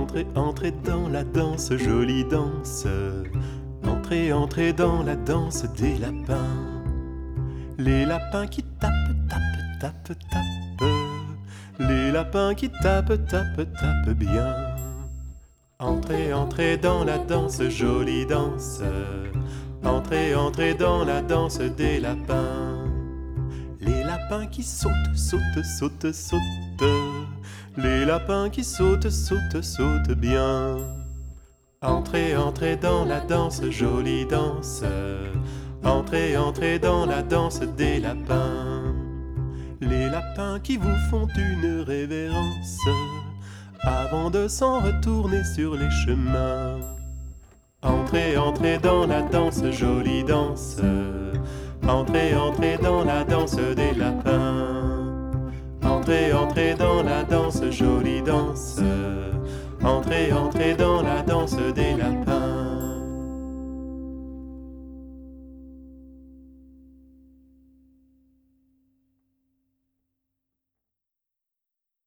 entrez, entrez dans la danse, jolie danse. Entrez, entrez dans la danse des lapins. Les lapins qui tapent, tapent, tapent, tapent. Les lapins qui tapent, tapent, tapent bien. Entrez, entrez dans la danse, jolie danse. Entrez, entrez dans la danse des lapins. Les lapins qui sautent, sautent, sautent, sautent. Les lapins qui sautent, sautent, sautent bien. Entrez, entrez dans la danse, jolie danse. Entrez, entrez dans la danse des lapins. Les lapins qui vous font une révérence avant de s'en retourner sur les chemins. Entrez, entrez dans la danse, jolie danse. Entrez, entrez dans la danse des lapins. Entrez, entrez dans la danse, jolie danse. Entrez, entrez dans la